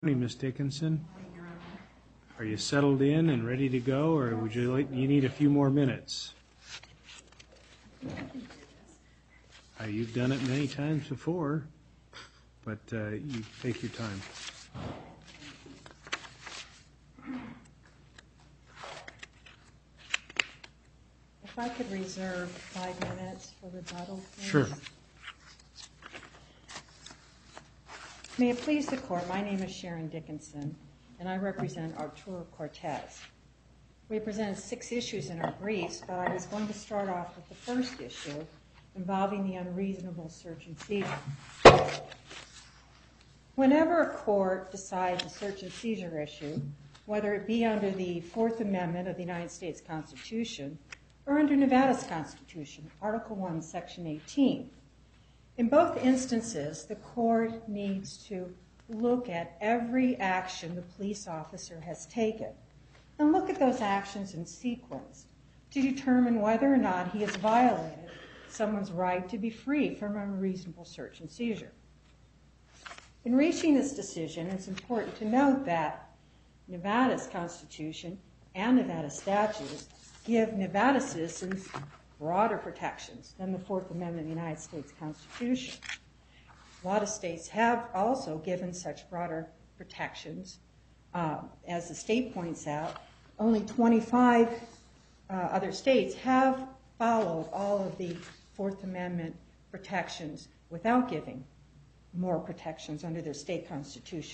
Morning, Ms. Dickinson. Are you settled in and ready to go, or would you need a few more minutes? You've done it many times before, but you take your time. If I could reserve 5 minutes for rebuttal, please. Sure. May it please the Court, my name is Sharon Dickinson, and I represent Arturo Cortez. We presented 6 issues in our briefs, but I was going to start off with the first issue involving the unreasonable search and seizure. Whenever a court decides a search and seizure issue, whether it be under the Fourth Amendment of the United States Constitution or under Nevada's Constitution, Article 1, Section 18, in both instances, the court needs to look at every action the police officer has taken and look at those actions in sequence to determine whether or not he has violated someone's right to be free from unreasonable search and seizure. In reaching this decision, it's important to note that Nevada's Constitution and Nevada statutes give Nevada citizens broader protections than the Fourth Amendment of the United States Constitution. A lot of states have also given such broader protections. As the state points out, only 25 other states have followed all of the Fourth Amendment protections without giving more protections under their state constitution.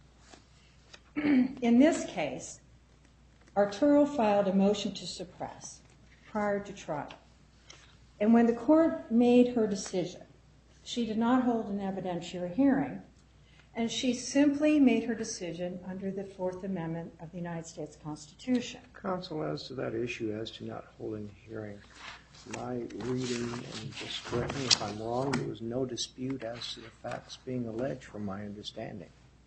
In this case, Arturo filed a motion to suppress prior to trial. And when the court made her decision, she did not hold an evidentiary hearing, and she simply made her decision under the Fourth Amendment of the United States Constitution. Counsel, as to that issue, as to not holding a hearing, my reading, and just correct me if I'm wrong, there was no dispute as to the facts being alleged from my understanding.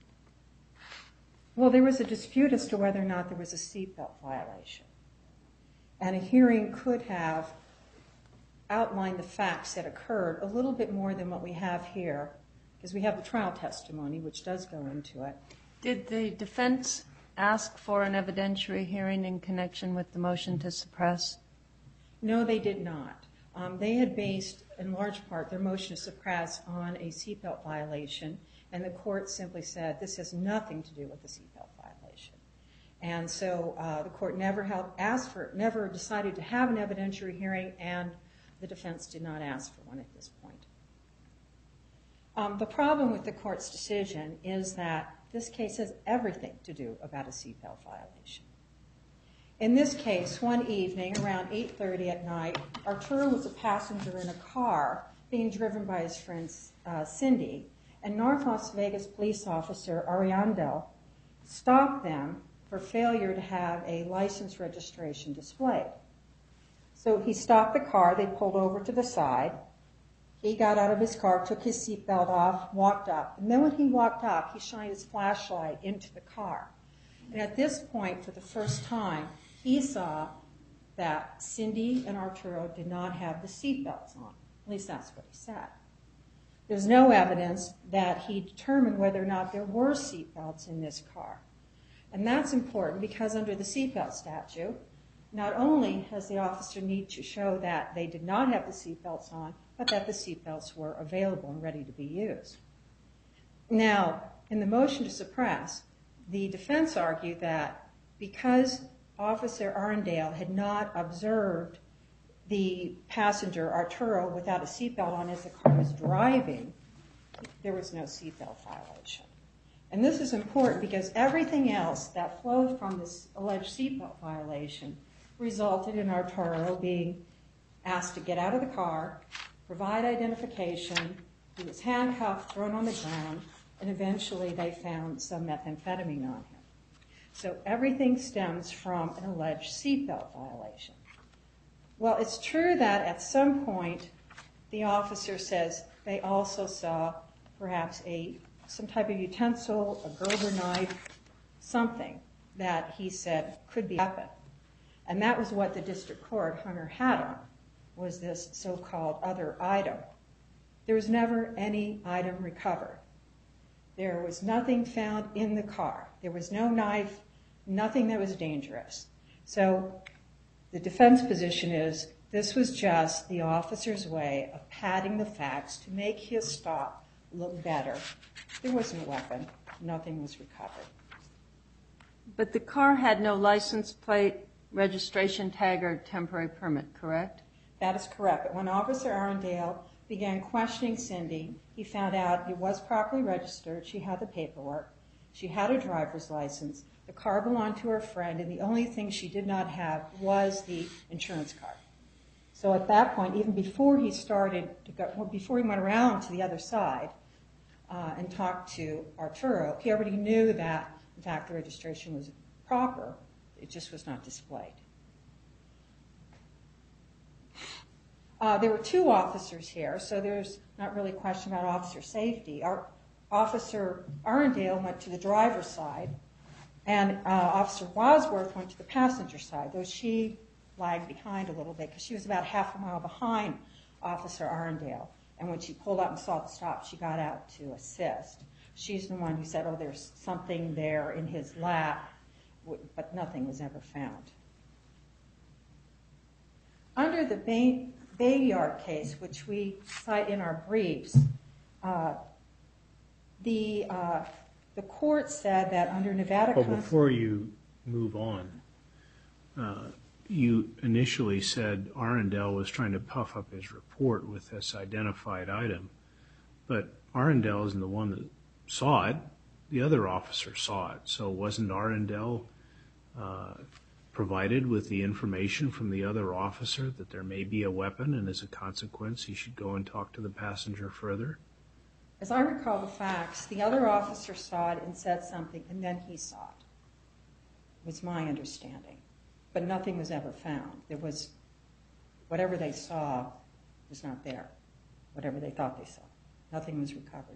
Well, there was a dispute as to whether or not there was a seatbelt violation. And a hearing could have outlined the facts that occurred a little bit more than what we have here, because we have the trial testimony, which does go into it. Did the defense ask for an evidentiary hearing in connection with the motion to suppress? No, they did not. They had based, in large part, their motion to suppress on a seatbelt violation, and the court simply said, this has nothing to do with the seatbelt violation. And so the court never decided to have an evidentiary hearing, and the defense did not ask for one at this point. The problem with the court's decision is that this case has everything to do about a seatbelt violation. In this case, one evening around 8:30 at night, Arturo was a passenger in a car being driven by his friend Cindy, and North Las Vegas police officer Ariandel stopped them for failure to have a license registration displayed. So he stopped the car, they pulled over to the side, he got out of his car, took his seatbelt off, walked up, and then when he walked up, he shined his flashlight into the car. And at this point, for the first time, he saw that Cindy and Arturo did not have the seatbelts on. At least that's what he said. There's no evidence that he determined whether or not there were seatbelts in this car. And that's important because under the seatbelt statute, not only does the officer need to show that they did not have the seatbelts on, but that the seatbelts were available and ready to be used. Now, in the motion to suppress, the defense argued that because Officer Arundel had not observed the passenger, Arturo, without a seatbelt on as the car was driving, there was no seatbelt violation. And this is important because everything else that flowed from this alleged seatbelt violation resulted in Arturo being asked to get out of the car, provide identification, he was handcuffed, thrown on the ground, and eventually they found some methamphetamine on him. So everything stems from an alleged seatbelt violation. Well, it's true that at some point the officer says they also saw perhaps some type of utensil, a Gerber knife, something that he said could be a weapon. And that was what the district court, Hunter, had on, was this so-called other item. There was never any item recovered. There was nothing found in the car. There was no knife, nothing that was dangerous. So the defense position is this was just the officer's way of padding the facts to make his stop look better. There was no weapon. Nothing was recovered. But the car had no license plate, registration tag, or temporary permit, correct? That is correct. But when Officer Arundale began questioning Cindy, he found out it was properly registered. She had the paperwork. She had a driver's license. The car belonged to her friend, and the only thing she did not have was the insurance card. So at that point, even before he before he went around to the other side and talked to Arturo, he already knew that, in fact, the registration was proper. It just was not displayed. There were two officers here, so there's not really a question about officer safety. Officer Arundale went to the driver's side, and Officer Wadsworth went to the passenger side, though she lagged behind a little bit because she was about half a mile behind Officer Arundale. And when she pulled up and saw the stop, she got out to assist. She's the one who said, oh, there's something there in his lap, but nothing was ever found. Under the Bayard case, which we cite in our briefs, the court said that under Nevada... Well, before you move on, you initially said Arundale was trying to puff up his report with this identified item, but Arundale isn't the one that saw it. The other officer saw it. So wasn't Arundale provided with the information from the other officer that there may be a weapon, and as a consequence he should go and talk to the passenger further? As I recall the facts, the other officer saw it and said something, and then he saw it, was my understanding. But nothing was ever found. There was, whatever they saw was not there, whatever they thought they saw. Nothing was recovered.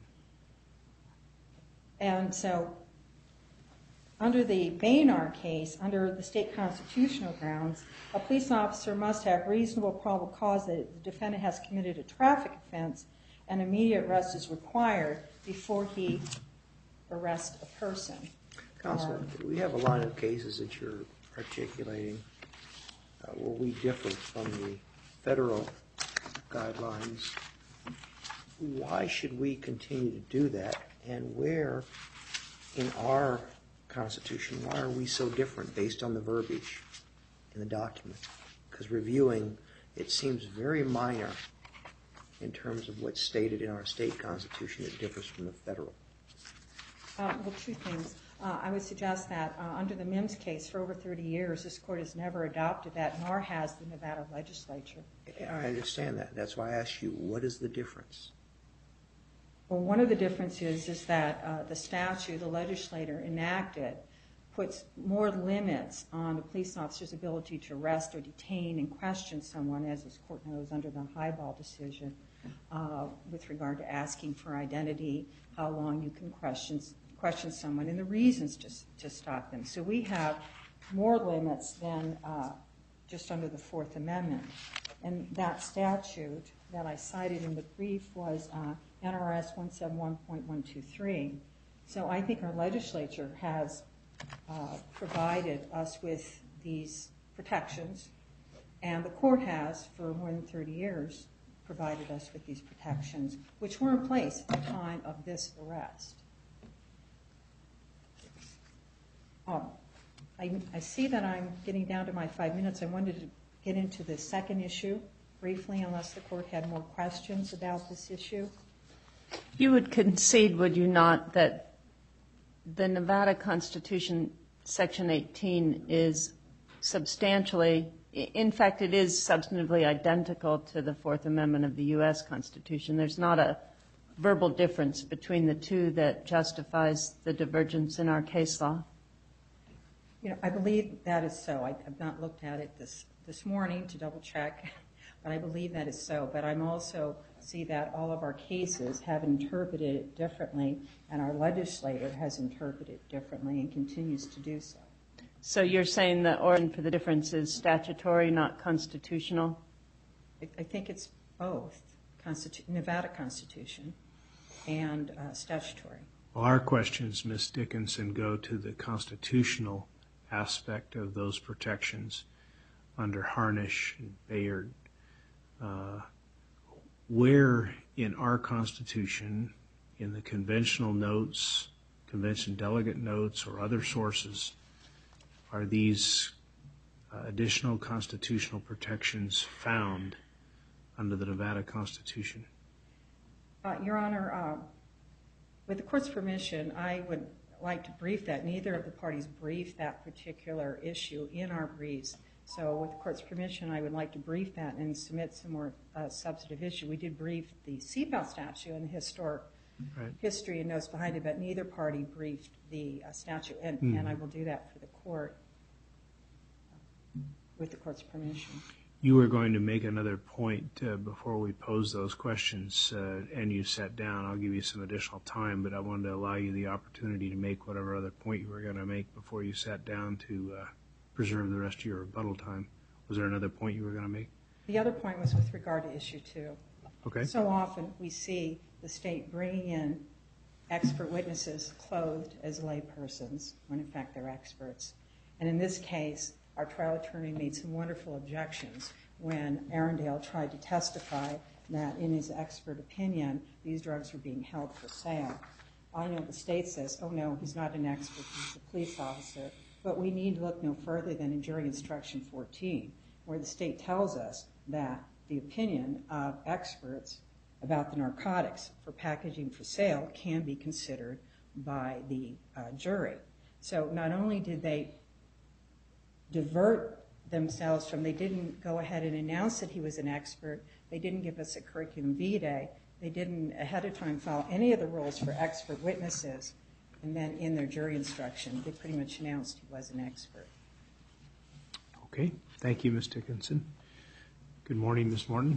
And so, under the Bayard case, under the state constitutional grounds, a police officer must have reasonable probable cause that the defendant has committed a traffic offense, and immediate arrest is required before he arrests a person. Counsel, we have a line of cases that you're articulating where we differ from the federal guidelines. Why should we continue to do that? And where in our Constitution, why are we so different based on the verbiage in the document? Because reviewing, it seems very minor in terms of what's stated in our state Constitution. It differs from the federal. Well, two things. I would suggest that under the Mims case, for over 30 years, this court has never adopted that, nor has the Nevada legislature. I understand that. That's why I asked you, what is the difference? Well, one of the differences is that the statute the legislator enacted puts more limits on the police officer's ability to arrest or detain and question someone, as this court knows under the Highball decision, with regard to asking for identity, how long you can question someone, and the reasons to stop them. So we have more limits than just under the Fourth Amendment. And that statute that I cited in the brief was NRS 171.123. So I think our legislature has provided us with these protections, and the court has, for more than 30 years, provided us with these protections, which were in place at the time of this arrest. I see that I'm getting down to my 5 minutes. I wanted to get into the second issue briefly, unless the court had more questions about this issue. You would concede, would you not, that the Nevada Constitution, Section 18, is substantially, in fact, it is substantively identical to the Fourth Amendment of the U.S. Constitution. There's not a verbal difference between the two that justifies the divergence in our case law? I believe that is so. I have not looked at it this morning to double check, but I believe that is so. But I'm also see that all of our cases have interpreted it differently, and our legislator has interpreted it differently and continues to do so. So you're saying the origin for the difference is statutory, not constitutional? I think it's both. Nevada Constitution. and statutory. Well, our questions, Ms. Dickinson, go to the constitutional aspect of those protections under Harnish and Bayard. Where in our Constitution, in the conventional notes, convention delegate notes, or other sources, are these additional constitutional protections found under the Nevada Constitution? Your Honor, with the court's permission, I would like to brief that. Neither of the parties briefed that particular issue in our briefs. So with the court's permission, I would like to brief that and submit some more substantive issue. We did brief the seatbelt statute and the historic history and notes behind it, but neither party briefed the statute, and I will do that for the court with the court's permission. You were going to make another point before we pose those questions, and you sat down. I'll give you some additional time, but I wanted to allow you the opportunity to make whatever other point you were going to make before you sat down to preserve the rest of your rebuttal time. Was there another point you were going to make? The other point was with regard to issue 2. Okay. So often we see the state bringing in expert witnesses clothed as laypersons when in fact they're experts. And in this case, our trial attorney made some wonderful objections when Arundel tried to testify that in his expert opinion, these drugs were being held for sale. I know the state says, oh no, he's not an expert, he's a police officer. But we need to look no further than in jury instruction 14, where the state tells us that the opinion of experts about the narcotics for packaging for sale can be considered by the jury. So not only did they divert themselves from, they didn't go ahead and announce that he was an expert, they didn't give us a curriculum vitae, they didn't ahead of time follow any of the rules for expert witnesses, and then in their jury instruction, they pretty much announced he was an expert. Okay. Thank you, Ms. Dickinson. Good morning, Ms. Morton.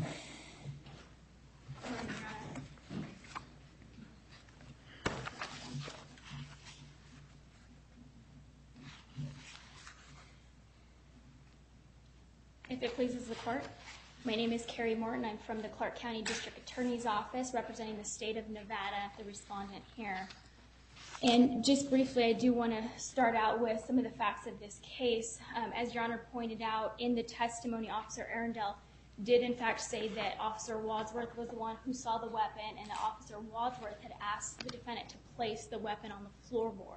If it pleases the court, my name is Carrie Morton. I'm from the Clark County District Attorney's Office, representing the state of Nevada, the respondent here. And just briefly, I do want to start out with some of the facts of this case. As Your Honor pointed out, in the testimony, Officer Arundel did in fact say that Officer Wadsworth was the one who saw the weapon, and that Officer Wadsworth had asked the defendant to place the weapon on the floorboard.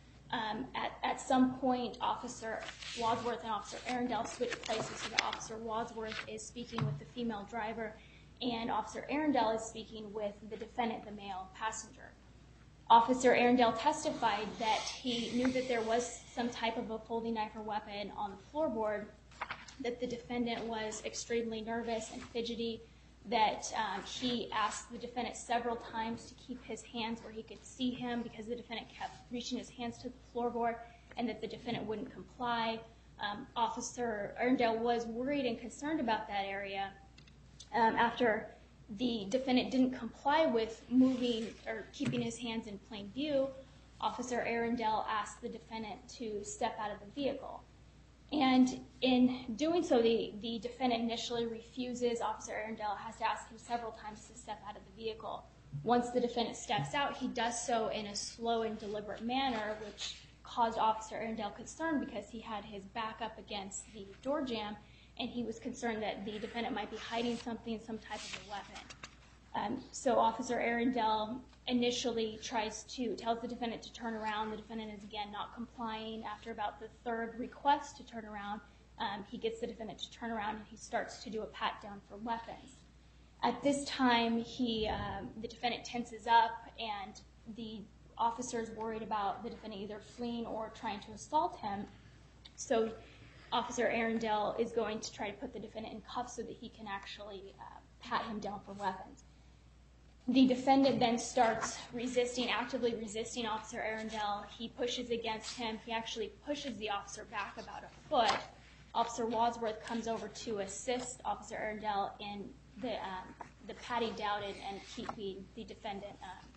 At some point, Officer Wadsworth and Officer Arundel switched places, so that Officer Wadsworth is speaking with the female driver, and Officer Arundel is speaking with the defendant, the male passenger. Officer Arundel testified that he knew that there was some type of a folding knife or weapon on the floorboard, that the defendant was extremely nervous and fidgety, that he asked the defendant several times to keep his hands where he could see him because the defendant kept reaching his hands to the floorboard, and that the defendant wouldn't comply. Officer Arundel was worried and concerned about that area. After the defendant didn't comply with moving or keeping his hands in plain view, Officer Arundel asked the defendant to step out of the vehicle. And in doing so, the defendant initially refuses. Officer Arundel has to ask him several times to step out of the vehicle. Once the defendant steps out, he does so in a slow and deliberate manner, which caused Officer Arundel concern because he had his back up against the door jamb, and he was concerned that the defendant might be hiding something, some type of a weapon. So Officer Arundel initially tells the defendant to turn around. The defendant is again not complying. After about the third request to turn around, he gets the defendant to turn around, and he starts to do a pat down for weapons. At this time, the defendant tenses up, and the officer is worried about the defendant either fleeing or trying to assault him. So Officer Arundel is going to try to put the defendant in cuffs so that he can actually pat him down for weapons. The defendant then starts actively resisting Officer Arundel. He pushes against him. He actually pushes the officer back about a foot. Officer Wadsworth comes over to assist Officer Arundel in the patting down and keeping the defendant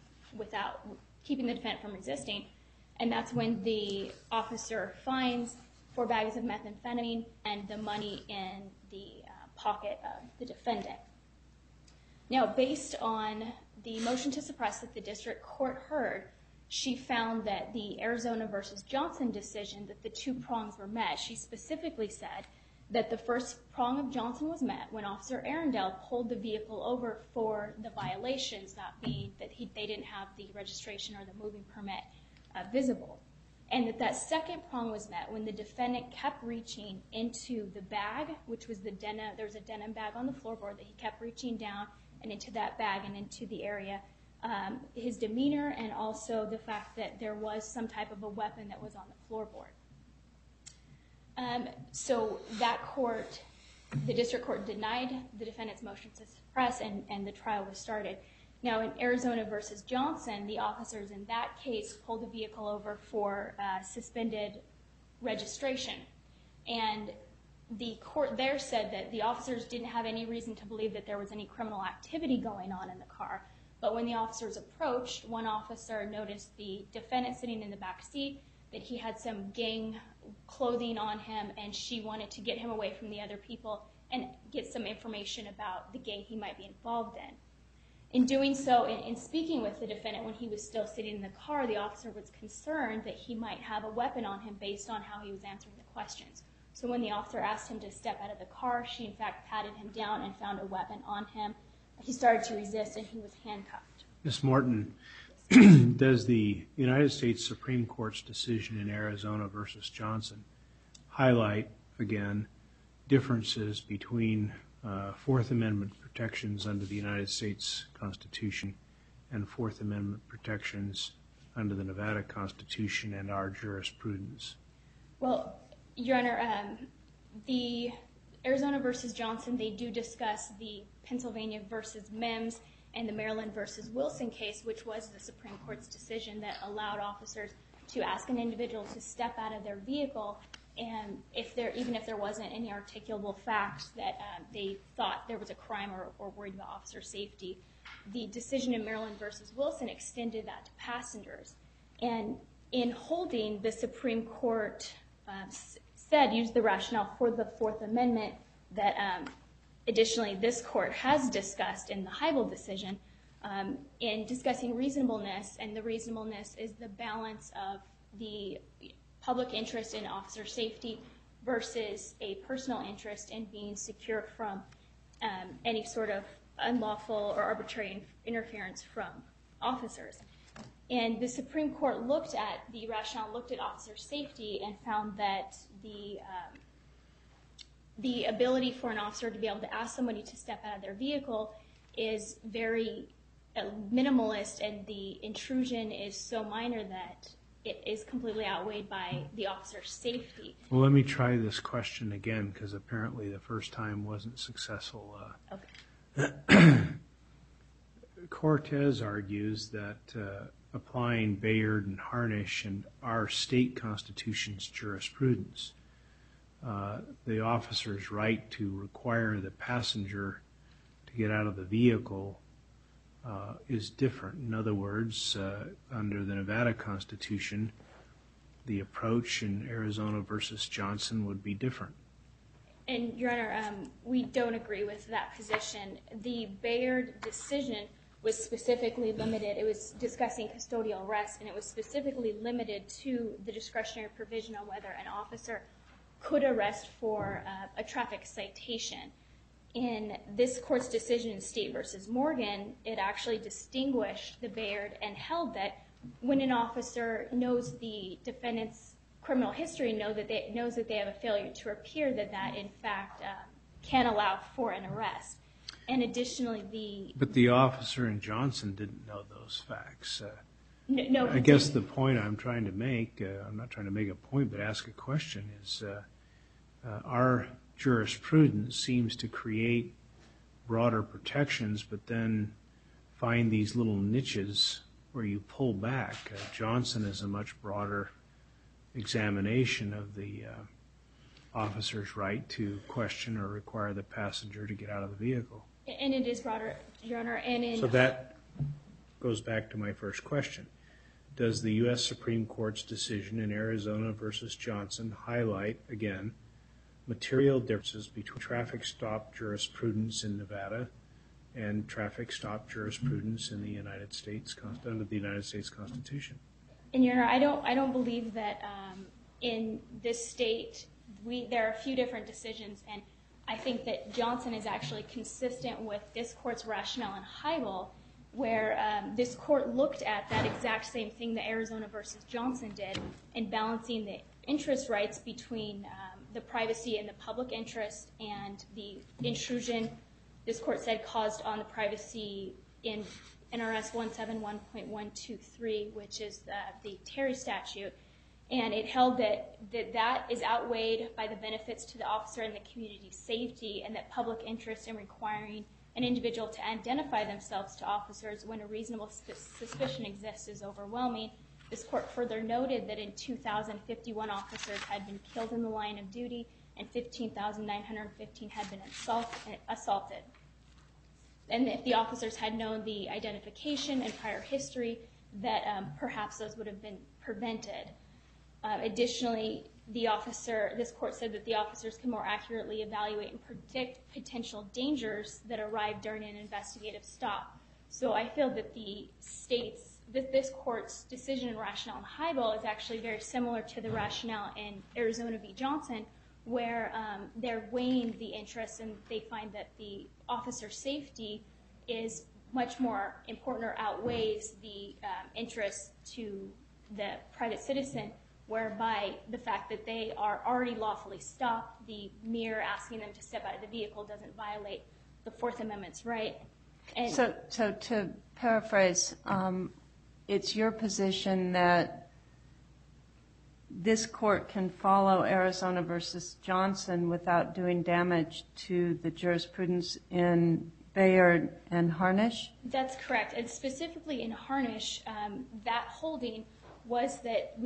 from resisting. And that's when the officer finds 4 bags of methamphetamine and the money in the pocket of the defendant. Now, based on the motion to suppress that the district court heard, she found that the Arizona versus Johnson decision, that the two prongs were met. She specifically said that the first prong of Johnson was met when Officer Arundel pulled the vehicle over for the violations, that being that they didn't have the registration or the moving permit visible. And that second prong was met when the defendant kept reaching into the bag, which was there was a denim bag on the floorboard that he kept reaching down and into that bag and into the area. His demeanor, and also the fact that there was some type of a weapon that was on the floorboard. So that court, the district court, denied the defendant's motion to suppress, and the trial was started. Now, in Arizona versus Johnson, the officers in that case pulled the vehicle over for suspended registration. And the court there said that the officers didn't have any reason to believe that there was any criminal activity going on in the car. But when the officers approached, one officer noticed the defendant sitting in the back seat, that he had some gang clothing on him, and she wanted to get him away from the other people and get some information about the gang he might be involved in. In doing so, in speaking with the defendant when he was still sitting in the car, the officer was concerned that he might have a weapon on him based on how he was answering the questions. So when the officer asked him to step out of the car, she in fact patted him down and found a weapon on him. He started to resist, and he was handcuffed. Ms. Morton, does the United States Supreme Court's decision in Arizona versus Johnson highlight, again, differences between Fourth Amendment protections under the United States Constitution and Fourth Amendment protections under the Nevada Constitution and our jurisprudence? Well, Your Honor, the Arizona versus Johnson, they do discuss the Pennsylvania versus Mims and the Maryland versus Wilson case, which was the Supreme Court's decision that allowed officers to ask an individual to step out of their vehicle, and even if there wasn't any articulable facts that they thought there was a crime or worried about officer safety, the decision in Maryland versus Wilson extended that to passengers. And in holding, the Supreme Court used the rationale for the Fourth Amendment that additionally this court has discussed in the Heibel decision in discussing reasonableness, and the reasonableness is the balance of the public interest in officer safety versus a personal interest in being secure from any sort of unlawful or arbitrary interference from officers. And the Supreme Court looked at the rationale, looked at officer safety, and found that the ability for an officer to be able to ask somebody to step out of their vehicle is very minimalist, and the intrusion is so minor that it is completely outweighed by the officer's safety. Well, let me try this question again, because apparently the first time wasn't successful. Okay. Cortez argues that applying Bayard and Harnish and our state constitution's jurisprudence, the officer's right to require the passenger to get out of the vehicle is different. In other words, under the Nevada Constitution, the approach in Arizona versus Johnson would be different. And, Your Honor, we don't agree with that position. The Bayard decision was specifically limited. It was discussing custodial arrest, and it was specifically limited to the discretionary provision on whether an officer could arrest for a traffic citation. In this court's decision in State versus Morgan, it actually distinguished the Bayard and held that when an officer knows the defendant's criminal history, knows that they have a failure to appear, that in fact can allow for an arrest. And additionally, But the officer in Johnson didn't know those facts. No, I guess the point I'm trying to make, I'm not trying to make a point, but ask a question, is our jurisprudence seems to create broader protections, but then find these little niches where you pull back. Johnson is a much broader examination of the officer's right to question or require the passenger to get out of the vehicle. And it is broader, Your Honor. So that goes back to my first question. Does the U.S. Supreme Court's decision in Arizona versus Johnson highlight, again, material differences between traffic stop jurisprudence in Nevada and traffic stop jurisprudence in the United States, under the United States Constitution. And Your Honor, I don't believe that in this state there are a few different decisions, and I think that Johnson is actually consistent with this court's rationale in Heibel, where this court looked at that exact same thing that Arizona versus Johnson did in balancing the interest rights between the privacy and the public interest and the intrusion, this court said, caused on the privacy in NRS 171.123, which is the Terry statute. And it held that is outweighed by the benefits to the officer and the community's safety, and that public interest in requiring an individual to identify themselves to officers when a reasonable suspicion exists is overwhelming. This court further noted that in 2000, 51 officers had been killed in the line of duty and 15,915 had been assaulted. And if the officers had known the identification and prior history, that perhaps those would have been prevented. Additionally, this court said that the officers can more accurately evaluate and predict potential dangers that arrive during an investigative stop. So I feel that this court's decision and rationale in Heibel is actually very similar to the rationale in Arizona v. Johnson, where they're weighing the interests and they find that the officer's safety is much more important or outweighs the interest to the private citizen, whereby the fact that they are already lawfully stopped, the mere asking them to step out of the vehicle doesn't violate the Fourth Amendment's right. And So to paraphrase, it's your position that this court can follow Arizona versus Johnson without doing damage to the jurisprudence in Bayard and Harnish? that's correct. And specifically in Harnish, that holding was that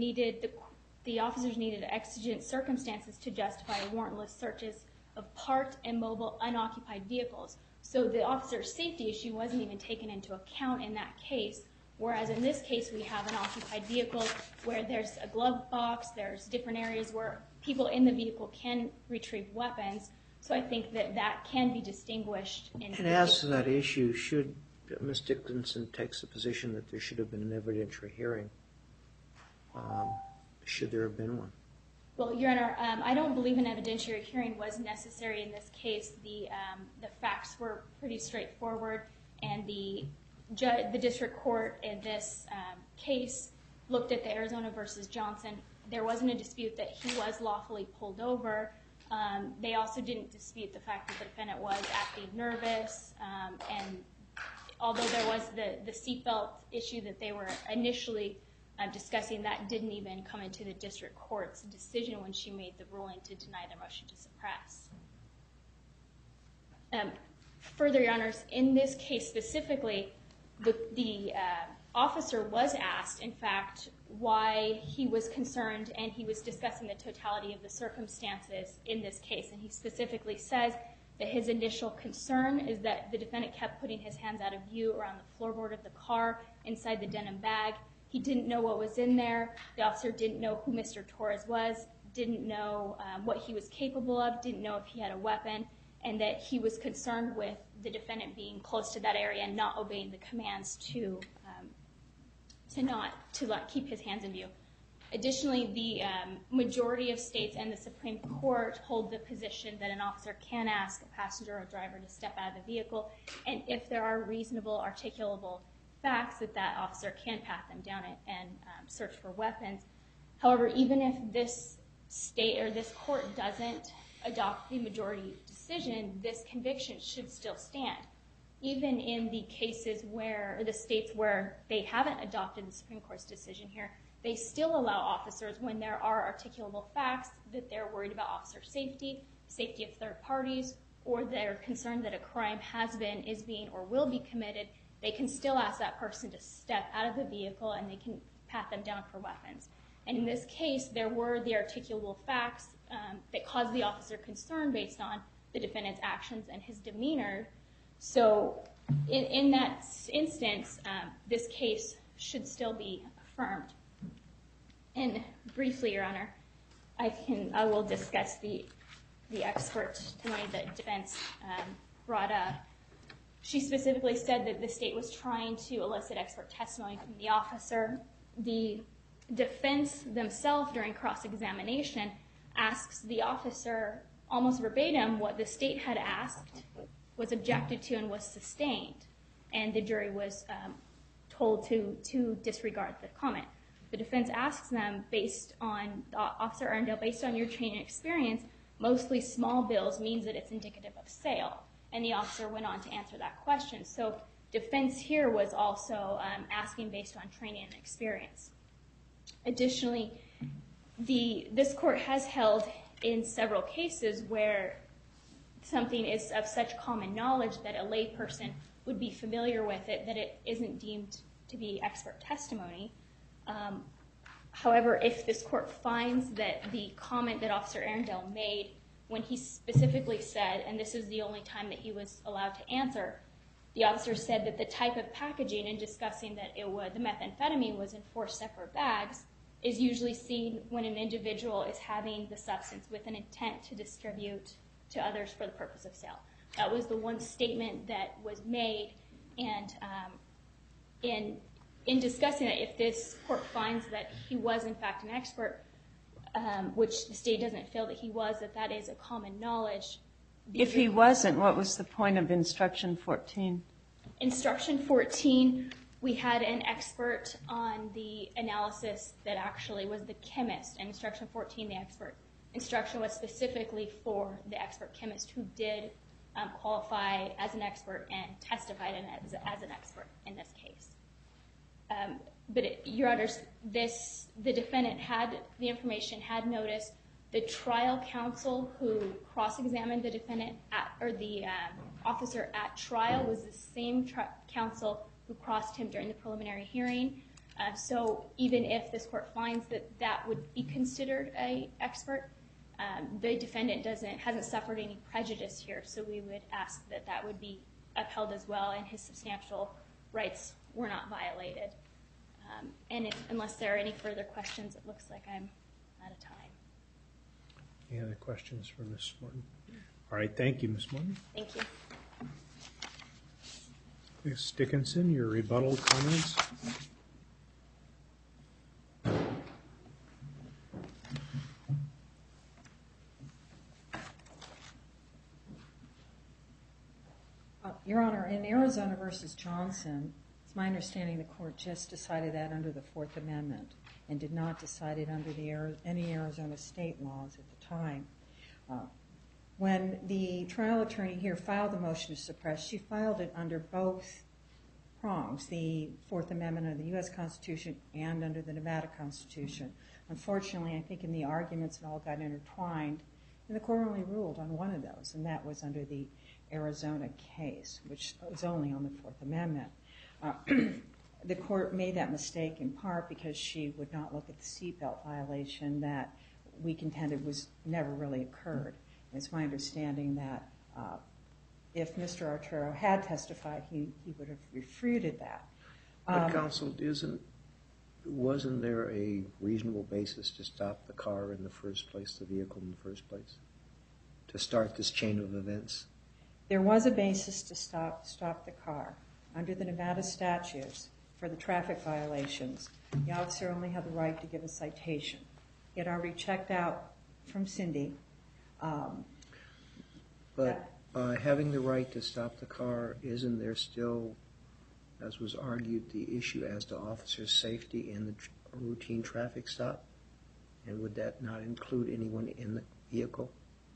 the officers needed exigent circumstances to justify warrantless searches of parked and mobile unoccupied vehicles. So the officer's safety issue wasn't even taken into account in that case, whereas in this case we have an occupied vehicle where there's a glove box, there's different areas where people in the vehicle can retrieve weapons. So I think that can be distinguished. And as to that issue, Ms. Dickinson takes the position that there should have been an evidentiary hearing. Should there have been one? Well, Your Honor, I don't believe an evidentiary hearing was necessary in this case. The facts were pretty straightforward, and the district court in this case looked at the Arizona versus Johnson. There wasn't a dispute that he was lawfully pulled over. They also didn't dispute the fact that the defendant was acting nervous, and although there was the seatbelt issue that they were initially discussing, that didn't even come into the district court's decision when she made the ruling to deny their motion to suppress. Further, Your Honors, in this case specifically, the officer was asked, in fact, why he was concerned, and he was discussing the totality of the circumstances in this case. And he specifically says that his initial concern is that the defendant kept putting his hands out of view around the floorboard of the car, inside the denim bag. He didn't know what was in there. The officer didn't know who Mr. Torres was, didn't know what he was capable of, didn't know if he had a weapon, and that he was concerned with the defendant being close to that area and not obeying the commands to keep his hands in view. Additionally, the majority of states and the Supreme Court hold the position that an officer can ask a passenger or driver to step out of the vehicle, and if there are reasonable, articulable facts, that officer can pat them down and search for weapons. However, even if this state or this court doesn't adopt the majority decision, this conviction should still stand. Even in the cases where, or the states where they haven't adopted the Supreme Court's decision here, they still allow officers, when there are articulable facts, that they're worried about officer safety, safety of third parties, or they're concerned that a crime has been, is being, or will be committed, they can still ask that person to step out of the vehicle and they can pat them down for weapons. And in this case, there were the articulable facts that caused the officer concern based on the defendant's actions and his demeanor. So in that instance, this case should still be affirmed. And briefly, Your Honor, I will discuss the expert testimony that defense brought up. She specifically said that the state was trying to elicit expert testimony from the officer. The defense themselves, during cross-examination, asks the officer almost verbatim what the state had asked, was objected to, and was sustained. And the jury was told to disregard the comment. The defense asks them, Officer Arndale, based on your training experience, mostly small bills means that it's indicative of sale. And the officer went on to answer that question. So defense here was also asking based on training and experience. Additionally, this court has held in several cases where something is of such common knowledge that a layperson would be familiar with it, that it isn't deemed to be expert testimony. However, if this court finds that the comment that Officer Arndale made when he specifically said, and this is the only time that he was allowed to answer, the officer said that the type of packaging, and discussing that the methamphetamine was in 4 separate bags, is usually seen when an individual is having the substance with an intent to distribute to others for the purpose of sale. That was the one statement that was made, and in discussing it, if this court finds that he was in fact an expert, which the state doesn't feel that he was, that is a common knowledge. If he wasn't, what was the point of Instruction 14? Instruction 14, we had an expert on the analysis that actually was the chemist. And Instruction 14, the expert instruction was specifically for the expert chemist who did qualify as an expert and testified as an expert in this case. But Your Honors, the defendant had the information, had notice. The trial counsel who cross-examined the defendant or the officer at trial was the same counsel who crossed him during the preliminary hearing. So even if this court finds that would be considered an expert, the defendant hasn't suffered any prejudice here. So we would ask that would be upheld as well, and his substantial rights were not violated. And unless there are any further questions, it looks like I'm out of time. Any other questions for Ms. Morton? All right, thank you, Ms. Morton. Thank you. Ms. Dickinson, your rebuttal comments? Your Honor, in Arizona v. Johnson, it's my understanding the court just decided that under the Fourth Amendment and did not decide it under any Arizona state laws at the time. When the trial attorney here filed the motion to suppress, she filed it under both prongs, the Fourth Amendment of the U.S. Constitution and under the Nevada Constitution. Unfortunately, I think in the arguments it all got intertwined, and the court only ruled on one of those, and that was under the Arizona case, which was only on the Fourth Amendment. The court made that mistake in part because she would not look at the seatbelt violation that we contended was never really occurred. It's my understanding that if Mr. Arturo had testified, he would have refuted that. But counsel, wasn't there a reasonable basis to stop the car in the first place, the vehicle in the first place, to start this chain of events? There was a basis to stop the car. Under the Nevada statutes for the traffic violations, the officer only had the right to give a citation. He had already checked out from Cindy. But by having the right to stop the car, isn't there still, as was argued, the issue as to officer safety in the routine traffic stop? And would that not include anyone in the vehicle?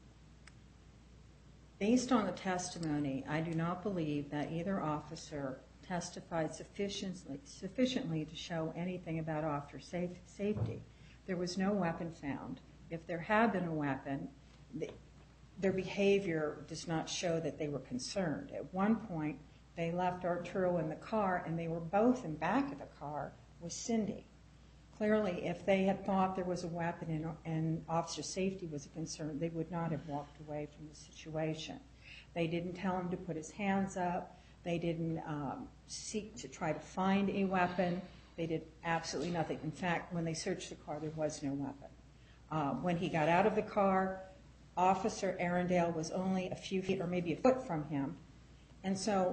Based on the testimony, I do not believe that either officer testified sufficiently to show anything about officer safety. There was no weapon found. If there had been a weapon, their behavior does not show that they were concerned. At one point, they left Arturo in the car, and they were both in back of the car with Cindy. Clearly, if they had thought there was a weapon and officer safety was a concern, they would not have walked away from the situation. They didn't tell him to put his hands up. They didn't seek to try to find a weapon. They did absolutely nothing. In fact, when they searched the car, there was no weapon. When he got out of the car, Officer Arndale was only a few feet or maybe a foot from him. And so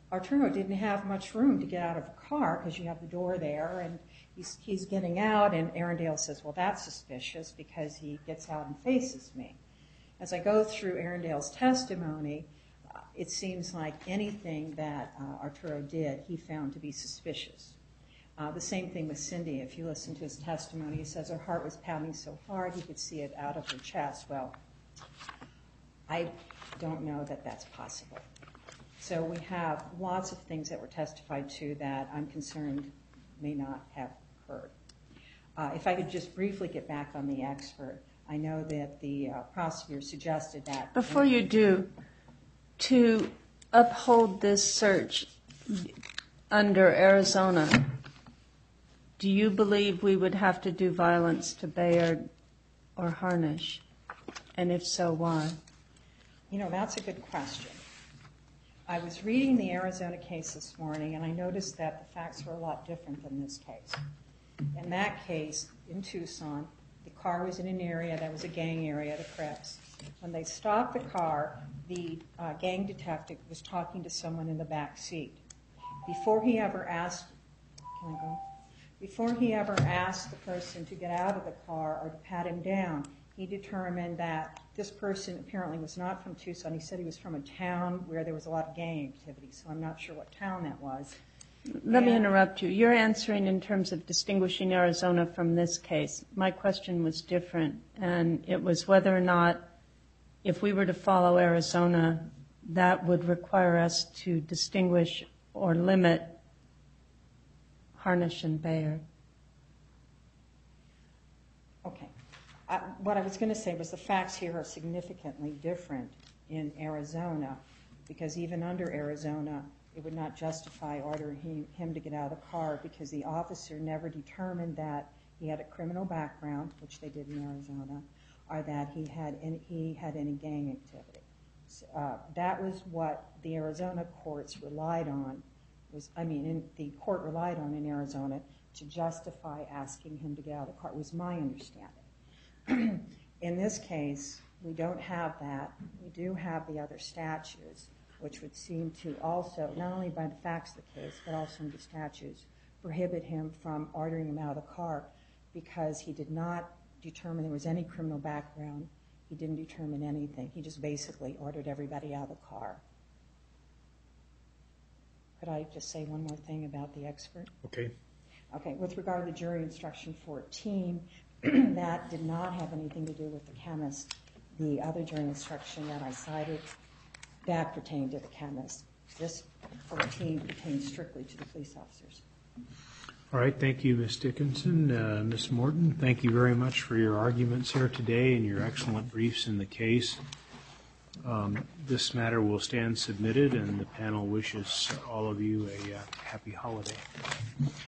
Arturo didn't have much room to get out of the car because you have the door there, and he's getting out, and Arundel says, well, that's suspicious because he gets out and faces me. As I go through Arundel's testimony, it seems like anything that Arturo did, he found to be suspicious. The same thing with Cindy. If you listen to his testimony, he says her heart was pounding so hard he could see it out of her chest. Well, I don't know that that's possible. So we have lots of things that were testified to that I'm concerned may not have occurred. If I could just briefly get back on the expert, I know that the prosecutor suggested that. Before you do, to uphold this search under Arizona, do you believe we would have to do violence to Bayard or Harnish? And if so, why? You know, that's a good question. I was reading the Arizona case this morning, and I noticed that the facts were a lot different than this case. In that case, in Tucson, the car was in an area that was a gang area, the Crips. When they stopped the car, the gang detective was talking to someone in the back seat. Before he ever asked the person to get out of the car or to pat him down, he determined that this person apparently was not from Tucson. He said he was from a town where there was a lot of gang activity, so I'm not sure what town that was. Let me interrupt you. You're answering in terms of distinguishing Arizona from this case. My question was different, and it was whether or not, if we were to follow Arizona, that would require us to distinguish or limit Harnish and Bayard. Okay. What I was going to say was the facts here are significantly different in Arizona, because even under Arizona, it would not justify ordering him to get out of the car because the officer never determined that he had a criminal background, which they did in Arizona, or that he had any gang activity. That was what the Arizona courts relied on. The court relied on in Arizona to justify asking him to get out of the car, was my understanding. In this case, we don't have that. We do have the other statutes, which would seem to also, not only by the facts of the case, but also in the statutes, prohibit him from ordering him out of the car because he did not determine there was any criminal background. He didn't determine anything. He just basically ordered everybody out of the car. Could I just say one more thing about the expert? Okay. Okay, with regard to the jury instruction 14, that did not have anything to do with the chemist. The other jury instruction that I cited, that pertained to the chemist. This 14 pertains strictly to the police officers. All right, thank you, Ms. Dickinson. Ms. Morton, thank you very much for your arguments here today and your excellent briefs in the case. This matter will stand submitted, and the panel wishes all of you a happy holiday.